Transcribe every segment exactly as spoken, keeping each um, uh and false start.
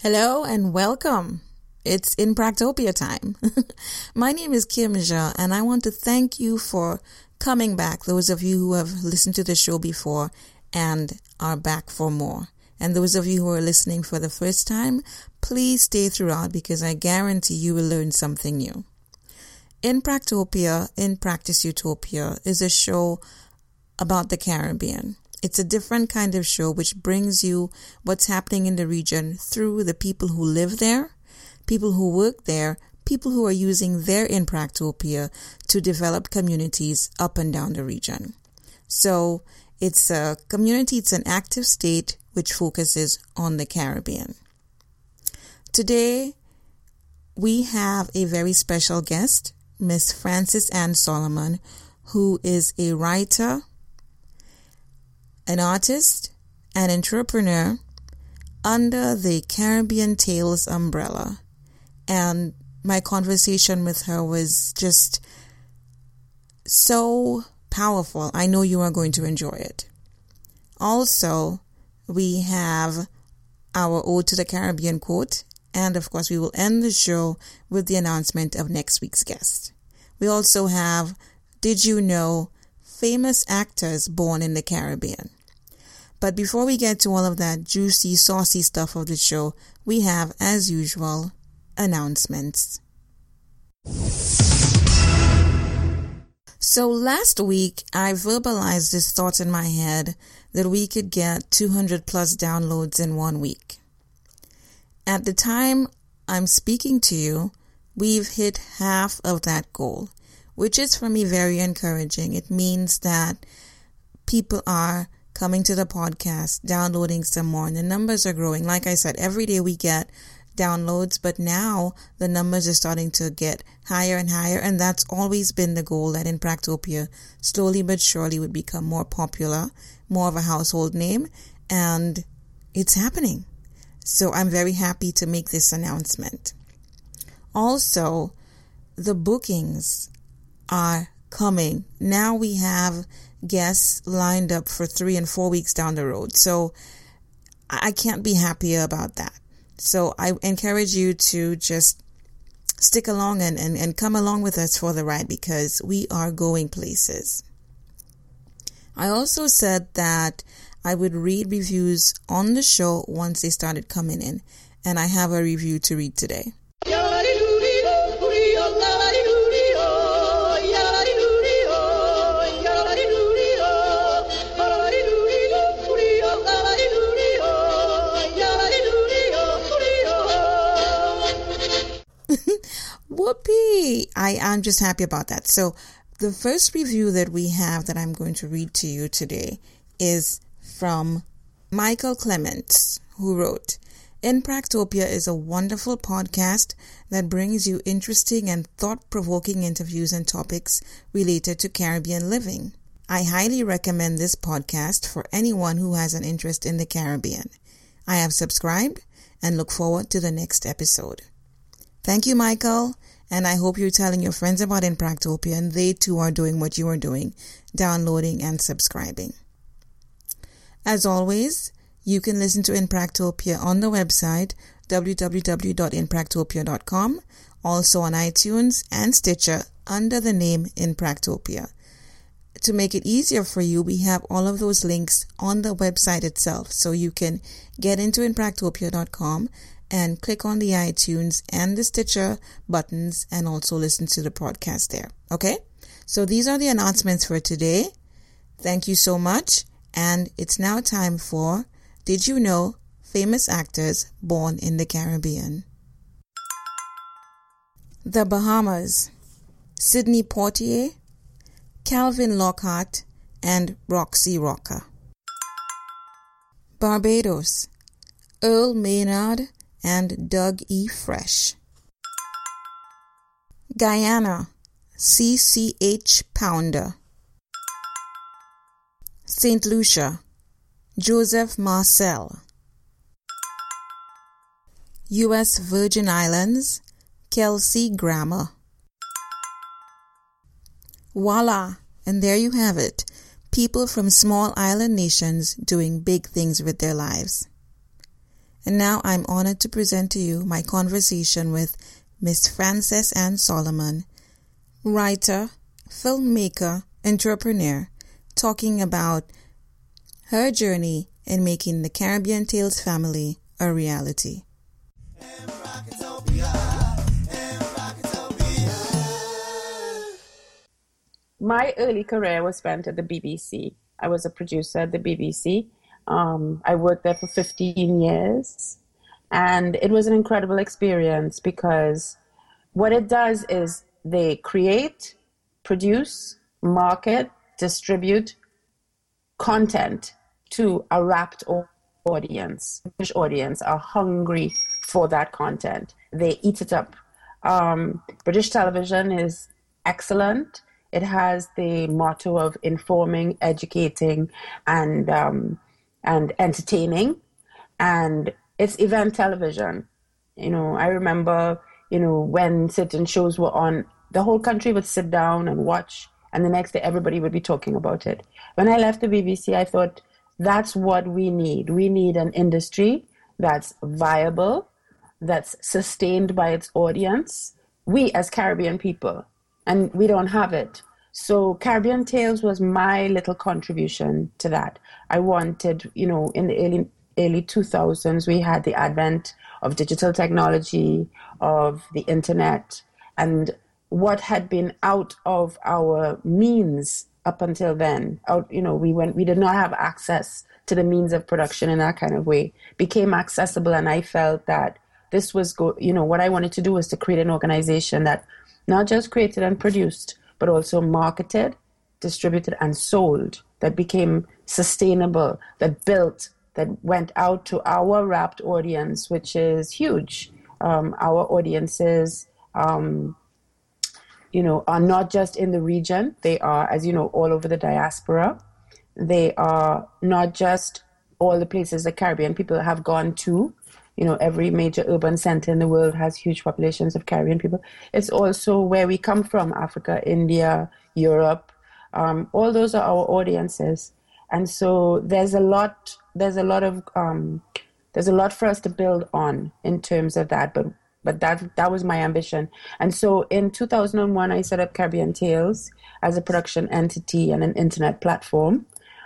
Hello and welcome. It's In Practopia time. My name is Kim Jha, and I want to thank you for coming back, those of you who have listened to the show before and are back for more. And those of you who are listening for the first time, please stay throughout because I guarantee you will learn something new. In Practopia, In Practice Utopia is a show about the Caribbean. It's a different kind of show which brings you what's happening in the region through the people who live there, people who work there, people who are using their In Practopia to develop communities up and down the region. So it's a community, it's an active state which focuses on the Caribbean. Today, we have a very special guest, Miss Frances Ann Solomon, who is a writer, an artist, an entrepreneur under the Caribbean Tales umbrella. And my conversation with her was just so powerful. I know you are going to enjoy it. Also, we have our Ode to the Caribbean quote. And of course, we will end the show with the announcement of next week's guest. We also have, did you know, famous actors born in the Caribbean. But before we get to all of that juicy, saucy stuff of the show, we have, as usual, announcements. So last week, I verbalized this thought in my head that we could get two hundred plus downloads in one week. At the time I'm speaking to you, we've hit half of that goal, which is for me very encouraging. It means that people are coming to the podcast, downloading some more, and the numbers are growing. Like I said, every day we get downloads, but now the numbers are starting to get higher and higher, and that's always been the goal, that In Practopia slowly but surely would become more popular, more of a household name, and it's happening. So I'm very happy to make this announcement. Also, the bookings are coming. Now we have guests lined up for three and four weeks down the road. So I can't be happier about that. So I encourage you to just stick along and, and, and come along with us for the ride because we are going places. I also said that I would read reviews on the show once they started coming in. And I have a review to read today. Whoopee! I am just happy about that. So the first review that we have that I'm going to read to you today is from Michael Clements, who wrote, In Practopia is a wonderful podcast that brings you interesting and thought-provoking interviews and topics related to Caribbean living. I highly recommend this podcast for anyone who has an interest in the Caribbean. I have subscribed and look forward to the next episode. Thank you, Michael, and I hope you're telling your friends about In Practopia and they too are doing what you are doing, downloading and subscribing. As always, you can listen to In Practopia on the website w w w dot in practopia dot com, also on iTunes and Stitcher under the name In Practopia. To make it easier for you, we have all of those links on the website itself, so you can get into in practopia dot com and click on the iTunes and the Stitcher buttons and also listen to the podcast there. Okay? So these are the announcements for today. Thank you so much. And it's now time for Did You Know? Famous Actors Born in the Caribbean. The Bahamas. Sidney Poitier, Calvin Lockhart, and Roxy Rocker. Barbados. Earl Maynard and Doug E. Fresh. Guyana, C C H Pounder. Saint Lucia, Joseph Marcel. U S Virgin Islands, Kelsey Grammer. Voila, and there you have it. People from small island nations doing big things with their lives. And now I'm honored to present to you my conversation with Miss Frances Ann Solomon, writer, filmmaker, entrepreneur, talking about her journey in making the Caribbean Tales family a reality. My early career was spent at the B B C. I was a producer at the B B C. Um, I worked there for fifteen years, and it was an incredible experience because what it does is they create, produce, market, distribute content to a rapt audience. The British audience are hungry for that content. They eat it up. Um, British television is excellent. It has the motto of informing, educating, and um, and entertaining, and it's event television. You know, I remember, you know, when certain shows were on, the whole country would sit down and watch, and the next day everybody would be talking about it. When I left the B B C, I thought that's what we need. We need an industry that's viable, that's sustained by its audience. We as Caribbean people, and we don't have it. So Caribbean Tales was my little contribution to that. I wanted, you know, in the early early two thousands, we had the advent of digital technology, of the internet, and what had been out of our means up until then, out, you know, we went, we did not have access to the means of production in that kind of way, became accessible, and I felt that this was, go, you know, what I wanted to do was to create an organization that not just created and produced, but also marketed, distributed, and sold, that became sustainable, that built, that went out to our rapt audience, which is huge. Um, our audiences, um, you know, are not just in the region. They are, as you know, all over the diaspora. They are not just all the places the Caribbean people have gone to. You know, every major urban center in the world has huge populations of Caribbean people. It's also where we come from, Africa, India, Europe. Um, all those are our audiences. And so there's a lot, there's a lot of, um, there's a lot for us to build on in terms of that. But but that that was my ambition. And so in two thousand one, I set up Caribbean Tales as a production entity and an internet platform.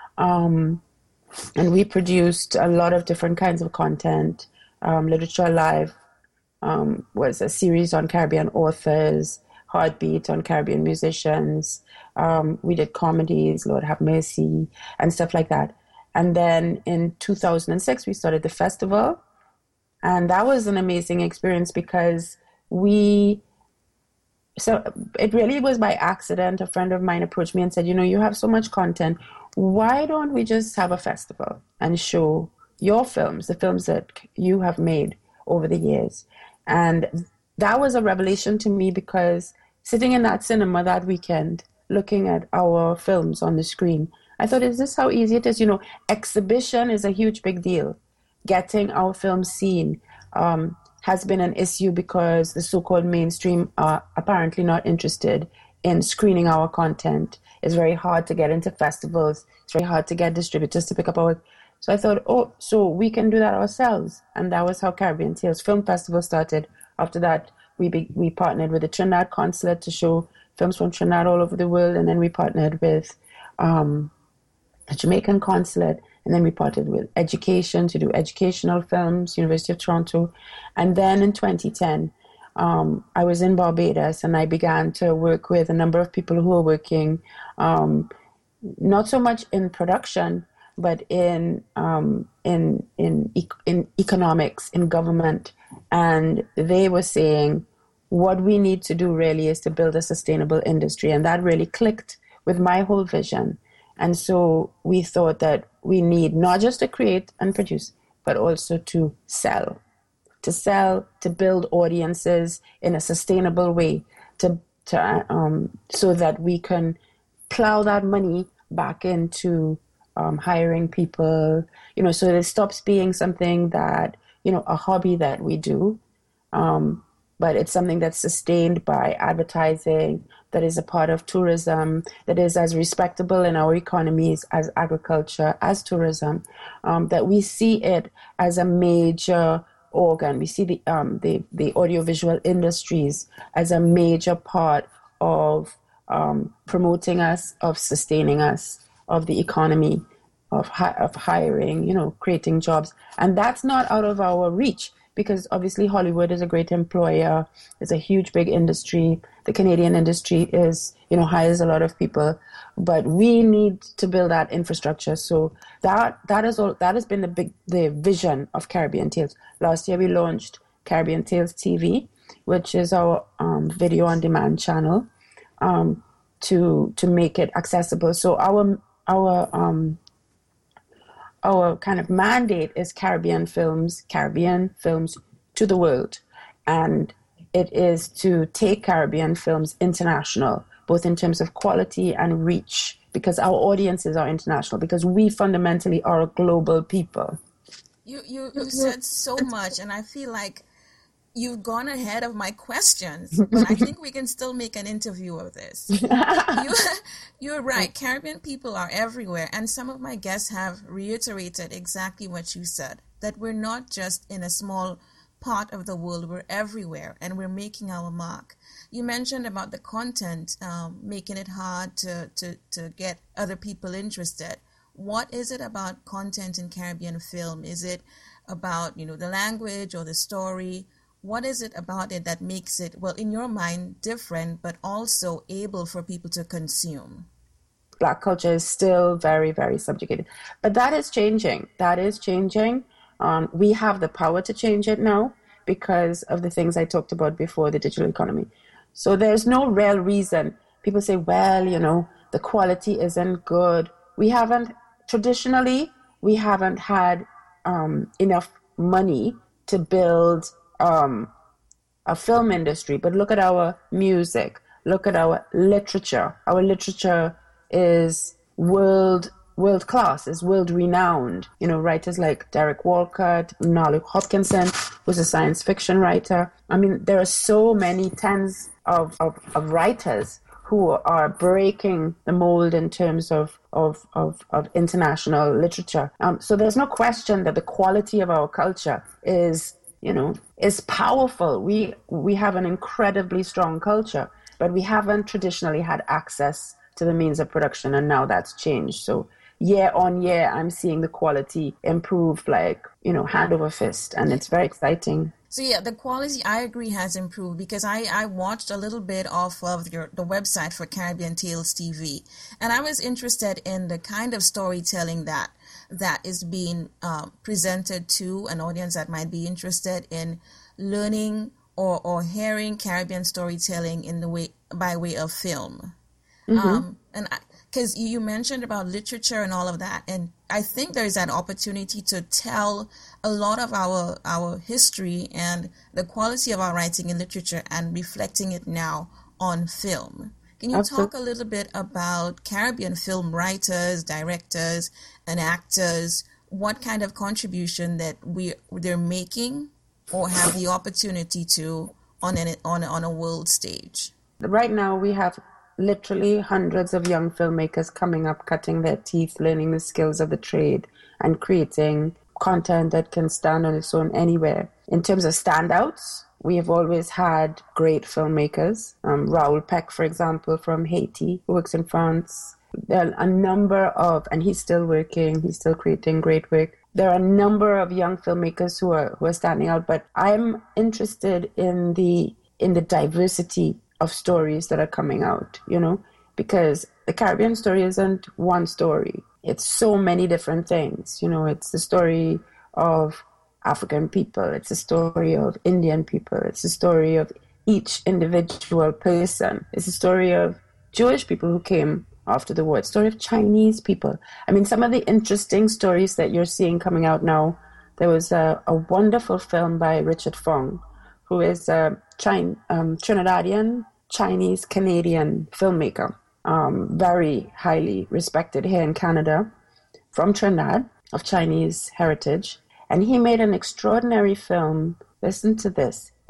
Um, and we produced a lot of different kinds of content. Um, Literature Alive um, was a series on Caribbean authors, Heartbeat on Caribbean musicians. Um, we did comedies, Lord Have Mercy, and stuff like that. And then in two thousand six, we started the festival. And that was an amazing experience because we, so it really was by accident. A friend of mine approached me and said, you know, you have so much content. Why don't we just have a festival and show your films, the films that you have made over the years? And that was a revelation to me because sitting in that cinema that weekend, looking at our films on the screen, I thought, is this how easy it is? You know, exhibition is a huge, big deal. Getting our films seen um, has been an issue because the so-called mainstream are apparently not interested in screening our content. It's very hard to get into festivals. It's very hard to get distributors to pick up our... So I thought, oh, so we can do that ourselves. And that was how Caribbean Tales Film Festival started. After that, we be, we partnered with the Trinidad Consulate to show films from Trinidad all over the world. And then we partnered with um, the Jamaican Consulate. And then we partnered with education to do educational films, University of Toronto. And then in twenty ten, um, I was in Barbados and I began to work with a number of people who were working um, not so much in production, but in um, in in in economics, in government, and they were saying what we need to do really is to build a sustainable industry, and that really clicked with my whole vision. And so we thought that we need not just to create and produce, but also to sell, to sell, to build audiences in a sustainable way, to to um, so that we can plow that money back into Um, hiring people, you know, so it stops being something that, you know, a hobby that we do. Um, but it's something that's sustained by advertising, that is a part of tourism, that is as respectable in our economies as agriculture, as tourism, um, that we see it as a major organ. We see the, um, the, the audiovisual industries as a major part of um, promoting us, of sustaining us, of the economy, of, hi- of hiring, you know, creating jobs. And that's not out of our reach, because obviously Hollywood is a great employer. It's a huge, big industry. The Canadian industry is, you know, hires a lot of people, but we need to build that infrastructure. So that that is all. That has been the big the vision of Caribbean Tales. Last year we launched Caribbean Tales T V, which is our um, video on demand channel, um, to to make it accessible. So our our um, our kind of mandate is Caribbean films, Caribbean films to the world. And it is to take Caribbean films international, both in terms of quality and reach, because our audiences are international, because we fundamentally are a global people. You, you, you said so much, and I feel like you've gone ahead of my questions, but I think we can still make an interview of this. you, you're right. Caribbean people are everywhere. And some of my guests have reiterated exactly what you said, that we're not just in a small part of the world, we're everywhere, and we're making our mark. You mentioned about the content, um, making it hard to, to, to get other people interested. What is it about content in Caribbean film? Is it about, you know, the language or the story? What is it about it that makes it, well, in your mind, different, but also able for people to consume? Black culture is still very, very subjugated. But that is changing. That is changing. Um, we have the power to change it now because of the things I talked about before, the digital economy. So there's no real reason. People say, well, you know, the quality isn't good. We haven't, traditionally, we haven't had um, enough money to build Um, a film industry, but look at our music, look at our literature. Our literature is world world class, is world renowned. You know, writers like Derek Walcott, Nolly Hopkinson, who's a science fiction writer. I mean, there are so many tens of, of, of writers who are breaking the mold in terms of of, of, of international literature. Um, so there's no question that the quality of our culture is, you know, is powerful. We we have an incredibly strong culture, but we haven't traditionally had access to the means of production, and now that's changed. So year on year, I'm seeing the quality improve like, you know, hand over fist, and it's very exciting. So yeah, the quality, I agree, has improved, because I, I watched a little bit off of your the website for Caribbean Tales T V, and I was interested in the kind of storytelling that that is being uh, presented to an audience that might be interested in learning or, or hearing Caribbean storytelling in the way by way of film. Mm-hmm. Um, and because you mentioned about literature and all of that, and I think there is an opportunity to tell a lot of our our history and the quality of our writing in literature and reflecting it now on film. Can you Absolutely. Talk a little bit about Caribbean film writers, directors, and actors? What kind of contribution that we they're making or have the opportunity to on an on on a world stage? Right now, we have literally hundreds of young filmmakers coming up, cutting their teeth, learning the skills of the trade, and creating content that can stand on its own anywhere. In terms of standouts, we have always had great filmmakers. Um, Raoul Peck, for example, from Haiti, who works in France. There are a number of, and he's still working, he's still creating great work. There are a number of young filmmakers who are who are standing out, but I'm interested in the in the diversity of stories that are coming out, you know, because the Caribbean story isn't one story. It's so many different things. You know, it's the story of African people. It's the story of Indian people. It's the story of each individual person. It's the story of Jewish people who came after the war. It's the story of Chinese people. I mean, some of the interesting stories that you're seeing coming out now, there was a, a wonderful film by Richard Fong, who is a China, um, Trinidadian, Chinese, Canadian filmmaker, um, very highly respected here in Canada, from Trinidad, of Chinese heritage. And he made an extraordinary film. Listen to this. It's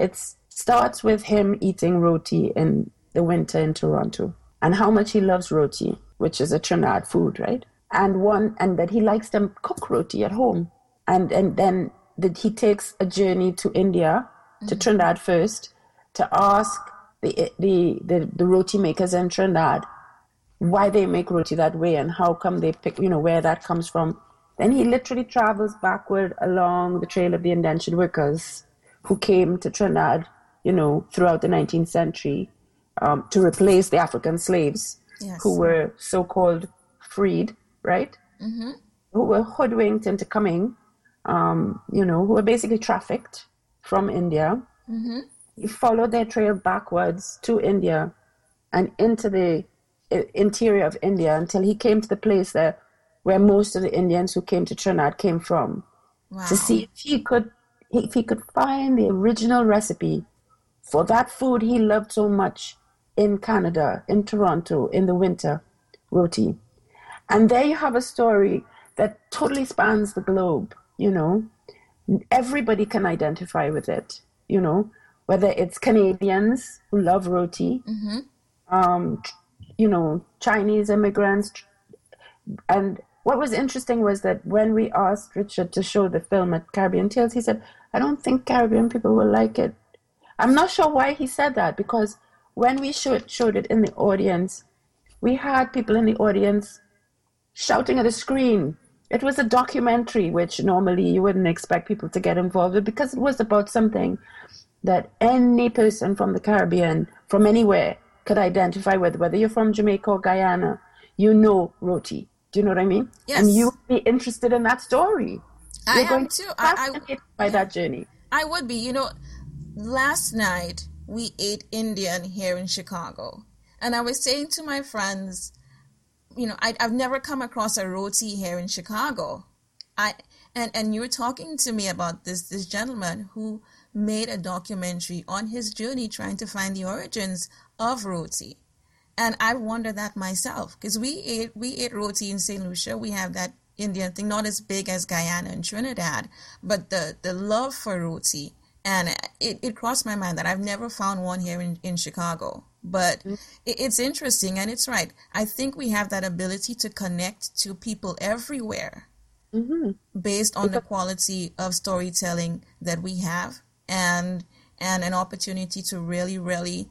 starts with him eating roti in the winter in Toronto and how much he loves roti, which is a Trinidad food, right? And one, and that he likes them cook roti at home. And, and then that he takes a journey to India, mm-hmm. to Trinidad first, to ask the, the, the, the roti makers in Trinidad why they make roti that way and how come they pick, you know, where that comes from. Then he literally travels backward along the trail of the indentured workers who came to Trinidad, you know, throughout the nineteenth century um, to replace the African slaves, yes. who were so-called freed, right? Mm-hmm. Who were hoodwinked into coming, um, you know, who were basically trafficked from India. Mm-hmm. He followed their trail backwards to India and into the interior of India until he came to the place there where most of the Indians who came to Trinidad came from. Wow. To see if he could if he could find the original recipe for that food he loved so much in Canada, in Toronto, in the winter, roti. And there you have a story that totally spans the globe, you know. Everybody can identify with it, you know, whether it's Canadians who love roti, mm-hmm. um, you know, Chinese immigrants. And what was interesting was that when we asked Richard to show the film at Caribbean Tales, he said, I don't think Caribbean people will like it. I'm not sure why he said that, because when we showed, showed it in the audience, we had people in the audience shouting at the screen. It was a documentary, which normally you wouldn't expect people to get involved with, because it was about something that any person from the Caribbean, from anywhere, could identify with, whether you're from Jamaica or Guyana, you know roti. Do you know what I mean? Yes. And you would be interested in that story. I You're going am too. To I, I by that journey. I would be. You know, last night we ate Indian here in Chicago, and I was saying to my friends, you know, I, I've never come across a roti here in Chicago. I and and you were talking to me about this this gentleman who made a documentary on his journey trying to find the origins of roti. And I wonder that myself, because we ate we ate roti in Saint Lucia. We have that Indian thing, not as big as Guyana and Trinidad, but the, the love for roti. And it, it crossed my mind that I've never found one here in, in Chicago. But mm-hmm. it, it's interesting, and it's right. I think we have that ability to connect to people everywhere mm-hmm. based on the quality of storytelling that we have, and and an opportunity to really, really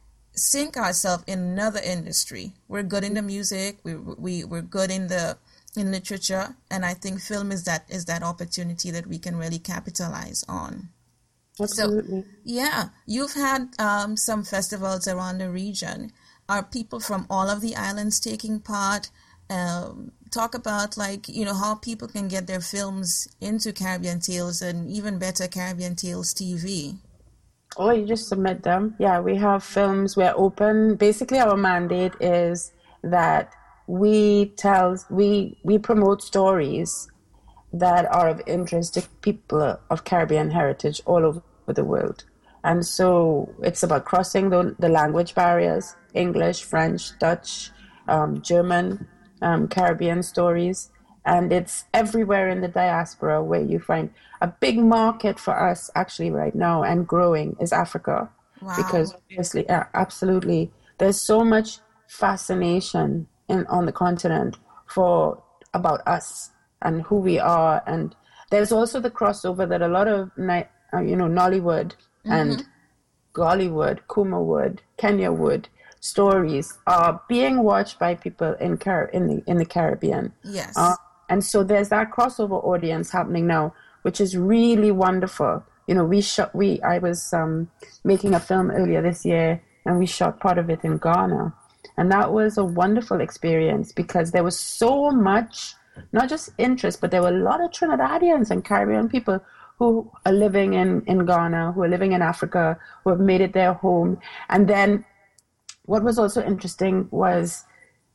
sink ourselves in another industry. We're good in the music. We we we're good in the in literature, and I think film is that is that opportunity that we can really capitalize on. Absolutely. So, yeah, you've had um, some festivals around the region. Are people from all of the islands taking part? Um, talk about, like, you know, how people can get their films into Caribbean Tales, and even better, Caribbean Tales T V. Oh, you just submit them. Yeah, we have films. We're open. Basically, our mandate is that we tell, we we promote stories that are of interest to people of Caribbean heritage all over the world. And so it's about crossing the, the language barriers, English, French, Dutch, um, German, um, Caribbean stories. And it's everywhere in the diaspora where you find a big market for us actually right now and growing is Africa. Wow. Because obviously, yeah, absolutely, there's so much fascination in on the continent for about us and who we are. And there's also the crossover that a lot of, uh, you know, Nollywood mm-hmm. and Gollywood, Kumawood, Kenyawood stories are being watched by people in Car- in the in the Caribbean. Yes. Uh, and so there's that crossover audience happening now, which is really wonderful. You know, we shot, we, I was um, making a film earlier this year, and we shot part of it in Ghana. And that was a wonderful experience because there was so much, not just interest, but there were a lot of Trinidadians and Caribbean people who are living in, in Ghana, who are living in Africa, who have made it their home. And then what was also interesting was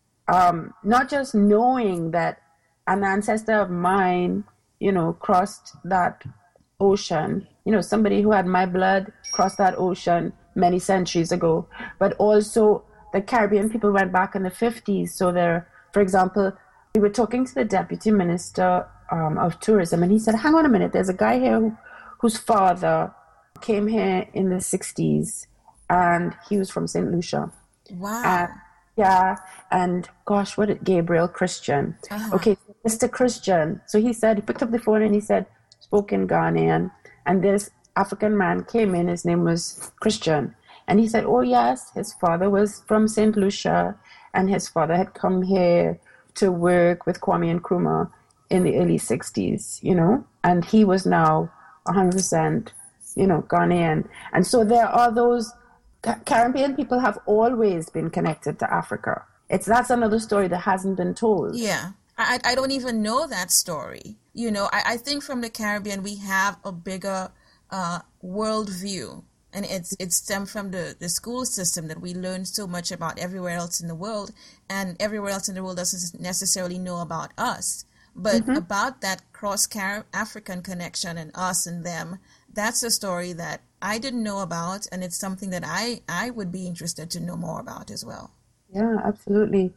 um, not just knowing that an ancestor of mine, you know, crossed that ocean, you know, somebody who had my blood crossed that ocean many centuries ago, but also the Caribbean people went back in the fifties. So there, for example, we were talking to the Deputy Minister um, of Tourism, and he said, hang on a minute, there's a guy here who, whose father came here in the sixties, and he was from Saint Lucia. And Wow. yeah, and gosh, what did Gabriel Christian? Uh-huh. Okay, so mister Christian. So he said, he picked up the phone and he said, spoken Ghanaian. And this African man came in, his name was Christian. And he said, oh, yes, his father was from Saint Lucia, and his father had come here to work with Kwame Nkrumah in the early sixties, you know, and he was now one hundred percent, you know, Ghanaian. And so there are those Caribbean people have always been connected to Africa. It's that's another story that hasn't been told. Yeah. I, I don't even know that story. You know, I, I think from the Caribbean we have a bigger uh, world view. And it's it stemmed from the, the school system that we learn so much about everywhere else in the world. And everywhere else in the world doesn't necessarily know about us. But mm-hmm. about that cross-African connection and us and them, that's a story that I didn't know about. And it's something that I, I would be interested to know more about as well. Yeah, absolutely.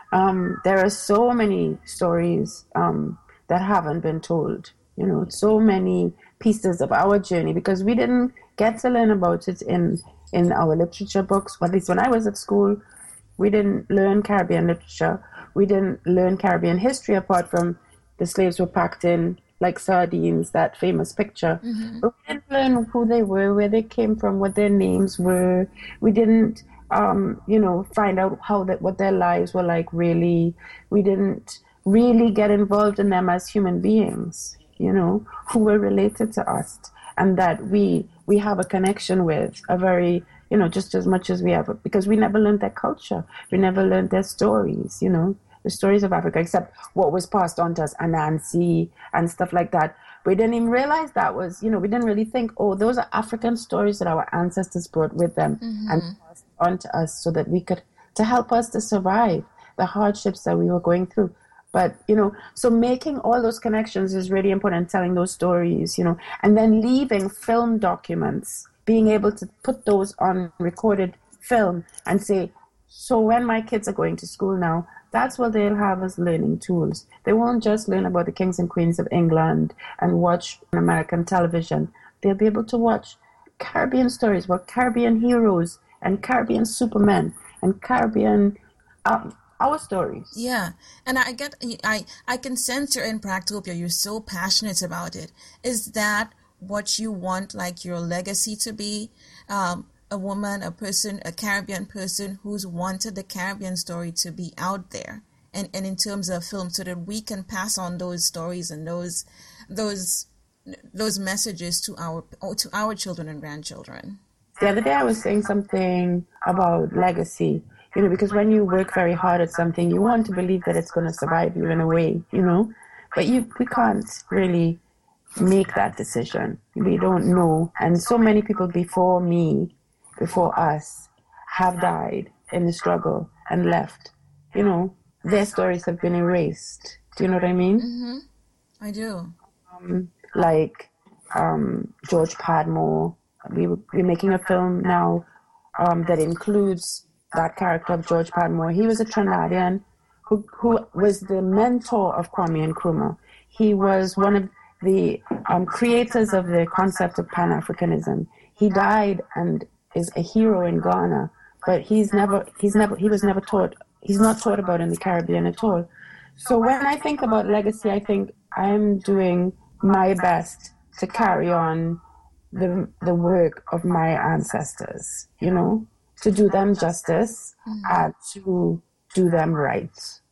Um, there are so many stories um, that haven't been told, you know, so many pieces of our journey, because we didn't get to learn about it in, in our literature books. At least when I was at school, we didn't learn Caribbean literature. We didn't learn Caribbean history apart from the slaves were packed in like sardines, that famous picture. Mm-hmm. But we didn't learn who they were, where they came from, what their names were. We didn't Um, you know, find out how that what their lives were like. Really, we didn't really get involved in them as human beings, you know, who were related to us, and that we we have a connection with a very, you know, just as much as we have, because we never learned their culture, we never learned their stories, you know, the stories of Africa, except what was passed on to us, Anansi and stuff like that. We didn't even realize that was, you know, we didn't really think, oh, those are African stories that our ancestors brought with them mm-hmm. and passed on to us so that we could, to help us to survive the hardships that we were going through. But, you know, so making all those connections is really important, telling those stories, you know, and then leaving film documents, being able to put those on recorded film and say, so when my kids are going to school now, that's what they'll have as learning tools. They won't just learn about the kings and queens of England and watch American television. They'll be able to watch Caribbean stories about Caribbean heroes and Caribbean supermen and Caribbean um, our stories. Yeah, and I get, I I can sense you're in Practopia. You're so passionate about it. Is that what you want, like your legacy to be? Um, a woman, a person, a Caribbean person who's wanted the Caribbean story to be out there, and, and in terms of film, so that we can pass on those stories and those those those messages to our to our children and grandchildren. The other day I was saying something about legacy, you know, because when you work very hard at something, you want to believe that it's going to survive you in a way, you know, but you we can't really make that decision. We don't know, and so many people before me, before us, have died in the struggle and left. You know, their stories have been erased. Do you know what I mean? Mm-hmm. I do. Um, like um, George Padmore. We, we're making a film now um, that includes that character of George Padmore. He was a Trinidadian who, who was the mentor of Kwame Nkrumah. He was one of the um, creators of the concept of Pan-Africanism. He died and is a hero in Ghana, but he's never, he's never, he was never taught, he's not taught about in the Caribbean at all. So when I think about legacy, I think I'm doing my best to carry on the the work of my ancestors, you know, to do them justice mm-hmm. and to do them right.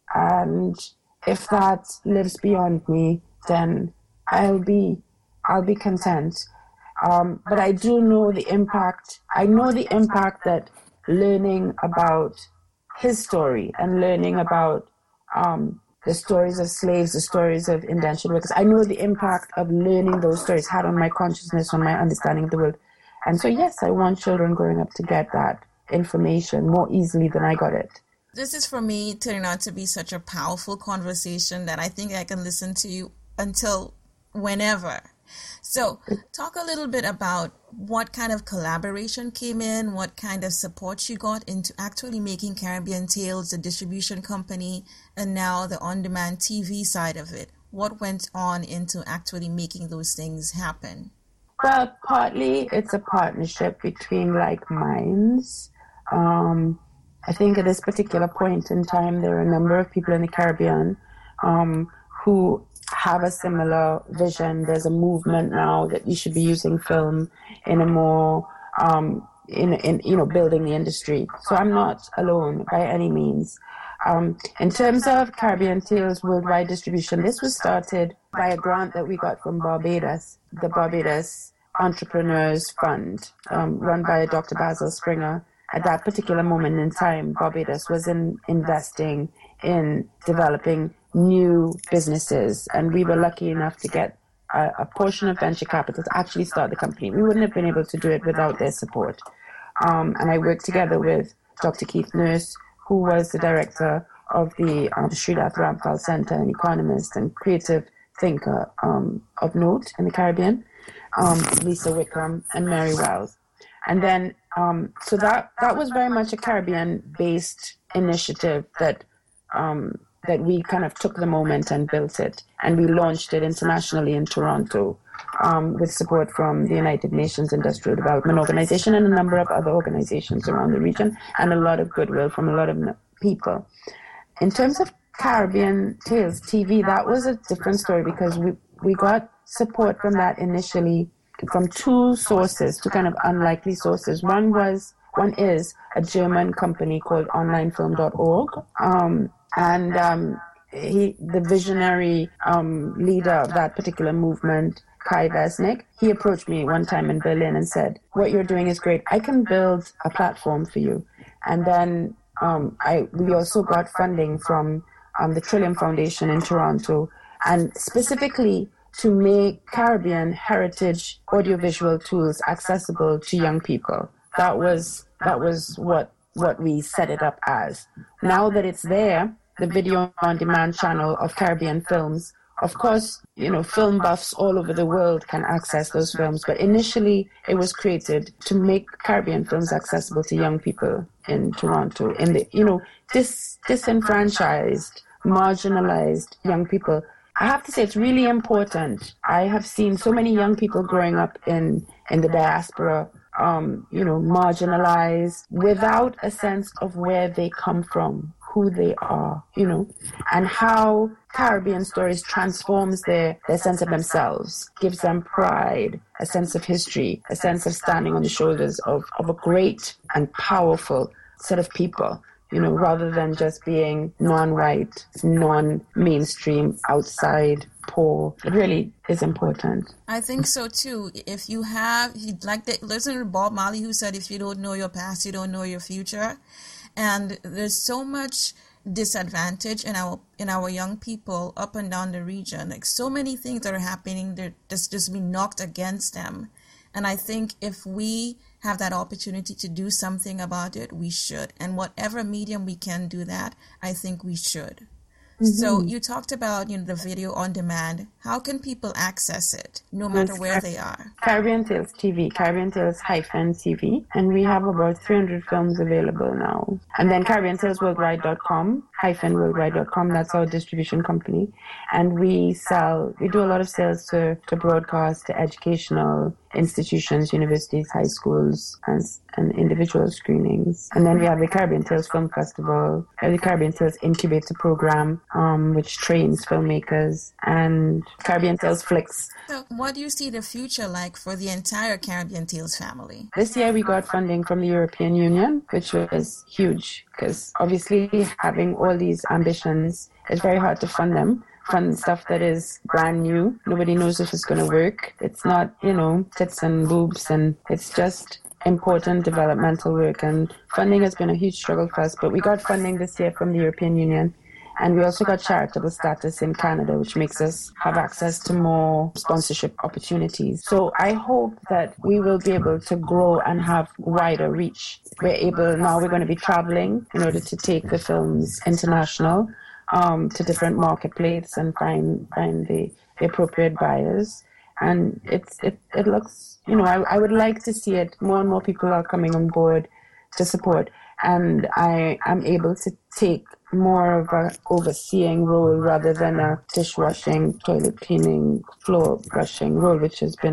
And if that lives beyond me, then I'll be, I'll be content. Um, but I do know the impact. I know the impact that learning about his story and learning about um, the stories of slaves, the stories of indentured workers, I know the impact of learning those stories had on my consciousness, on my understanding of the world. And so, yes, I want children growing up to get that information more easily than I got it. This is, for me, turning out to be such a powerful conversation that I think I can listen to you until whenever. So talk a little bit about what kind of collaboration came in, what kind of support you got into actually making Caribbean Tales, the distribution company, and now the on-demand T V side of it. What went on into actually making those things happen? Well, partly it's a partnership between like minds. Um, I think at this particular point in time, there are a number of people in the Caribbean um, who have a similar vision. There's a movement now that we should be using film in a more, um, in, in you know, building the industry. So I'm not alone by any means. Um, in terms of Caribbean Tales worldwide distribution, this was started by a grant that we got from Barbados, the Barbados Entrepreneurs Fund, um, run by Doctor Basil Springer. At that particular moment in time, Barbados was in investing in developing new businesses, and we were lucky enough to get a, a portion of venture capital to actually start the company. We wouldn't have been able to do it without their support. Um, and I worked together with Doctor Keith Nurse, who was the director of the um, Srinath Rampal Center, an economist and creative thinker um, of note in the Caribbean, um, Lisa Wickham and Mary Wells. And then, um, so that, that was very much a Caribbean-based initiative that um, that we kind of took the moment and built it. And we launched it internationally in Toronto um, with support from the United Nations Industrial Development Organization and a number of other organizations around the region, and a lot of goodwill from a lot of people. In terms of Caribbean Tales T V, that was a different story because we, we got support from that initially from two sources, two kind of unlikely sources. One was, one is a German company called online film dot org. Um, and um, he, the visionary um, leader of that particular movement, Kai Vesnick, he approached me one time in Berlin and said, what you're doing is great. I can build a platform for you. And then um, I, we also got funding from um, the Trillium Foundation in Toronto, and specifically to make Caribbean heritage audiovisual tools accessible to young people. That was that was what what we set it up as. Now that it's there, the video on demand channel of Caribbean films, of course, you know, film buffs all over the world can access those films, but initially it was created to make Caribbean films accessible to young people in Toronto, in the, you know, dis, disenfranchised, marginalized young people. I have to say it's really important. I have seen so many young people growing up in, in the diaspora, um, you know, marginalized, without a sense of where they come from, who they are, you know, and how Caribbean Stories transforms their, their sense of themselves, gives them pride, a sense of history, a sense of standing on the shoulders of, of a great and powerful set of people, you know, rather than just being non-white, non-mainstream, outside, poor. It really is important. I think so too. If you have, like the listener Bob Marley who said, if you don't know your past, you don't know your future. And there's so much disadvantage in our in our young people up and down the region. Like so many things that are happening, they're just, just being knocked against them. And I think if we have that opportunity to do something about it, we should. And whatever medium we can do that, I think we should. Mm-hmm. So you talked about, you know, the video on demand. How can people access it, no matter where Car- they are? Caribbean Tales T V, Caribbean Tales hyphen T V, and we have about three hundred films available now. And then Caribbean Tales Worldwide dot com, hyphen Worldwide dot com, that's our distribution company. And we sell, we do a lot of sales to, to broadcast, to educational institutions, universities, high schools, and, and individual screenings. And then we have the Caribbean Tales Film Festival, the Caribbean Tales Incubator Program, um, which trains filmmakers, and Caribbean Tales Flicks. So what do you see the future like for the entire Caribbean Tales family? This year we got funding from the European Union, which was huge, because obviously having all these ambitions, it's very hard to fund them. Fund stuff that is brand new. Nobody knows if it's going to work. It's not, you know, tits and boobs, and it's just important developmental work. And funding has been a huge struggle for us, but we got funding this year from the European Union. And we also got charitable status in Canada, which makes us have access to more sponsorship opportunities. So I hope that we will be able to grow and have wider reach. We're able, now we're going to be traveling in order to take the films international. Um, to different marketplaces and find find the, the appropriate buyers. And it's it, it looks, you know, I, I would like to see it. More and more people are coming on board to support. And I am able to take more of a overseeing role rather than a dishwashing, toilet cleaning, floor brushing role, which has been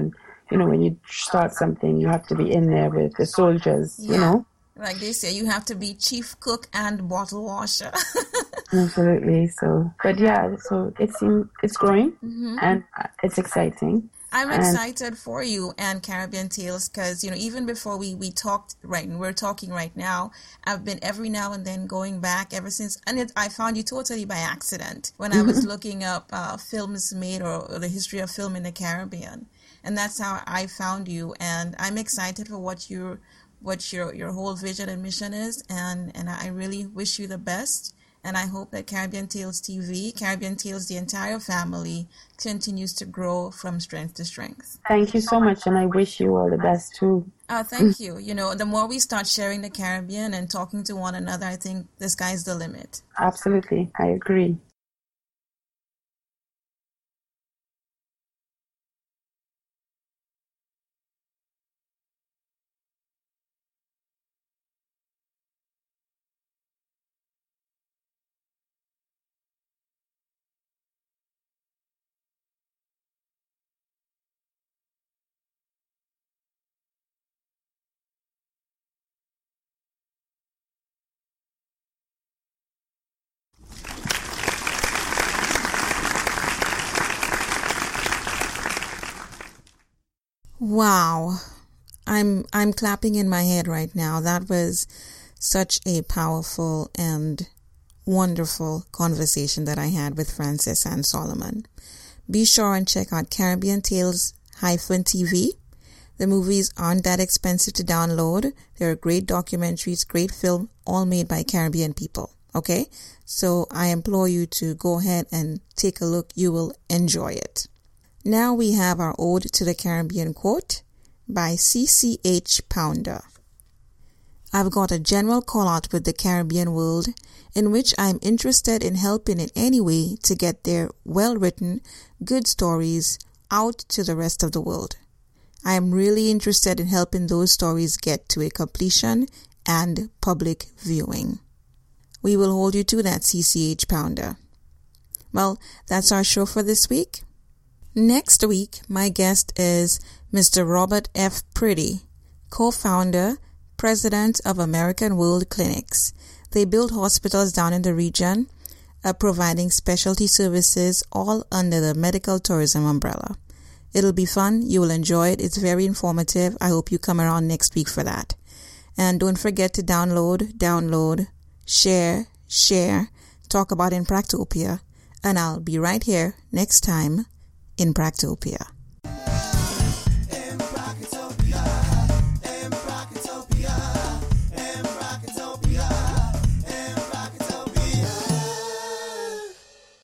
you know, when you start something, you have to be in there with the soldiers, yeah. you know. Like they say, you have to be chief cook and bottle washer. Absolutely. So, but yeah, so it seems it's growing mm-hmm. and it's exciting. I'm excited for you and Caribbean Tales because, you know, even before we, we talked right, we're talking right now, I've been every now and then going back ever since. And it, I found you totally by accident when I was looking up uh, films made or, or the history of film in the Caribbean. And that's how I found you. And I'm excited for what you're what your your whole vision and mission is, and and I really wish you the best, and I hope that Caribbean Tales T V, Caribbean Tales, the entire family, continues to grow from strength to strength. Thank you so much, and I wish you all the best too. Oh, thank you. You know, the more we start sharing the Caribbean and talking to one another, I think the sky's the limit. Absolutely, I agree. Wow. I'm I'm clapping in my head right now. That was such a powerful and wonderful conversation that I had with Frances Anne Solomon. Be sure and check out Caribbean Tales T V. The movies aren't that expensive to download. They're great documentaries, great film, all made by Caribbean people. Okay? So I implore you to go ahead and take a look. You will enjoy it. Now we have our Ode to the Caribbean quote by C C H Pounder. I've got a general call out with the Caribbean world in which I'm interested in helping in any way to get their well-written, good stories out to the rest of the world. I am really interested in helping those stories get to a completion and public viewing. We will hold you to that, C C H Pounder. Well, that's our show for this week. Next week, my guest is Mister Robert F. Priddy, co-founder, president of American World Clinics. They build hospitals down in the region, uh, providing specialty services all under the medical tourism umbrella. It'll be fun. You will enjoy it. It's very informative. I hope you come around next week for that. And don't forget to download, download, share, share, talk about in Practopia. And I'll be right here next time in Practopia.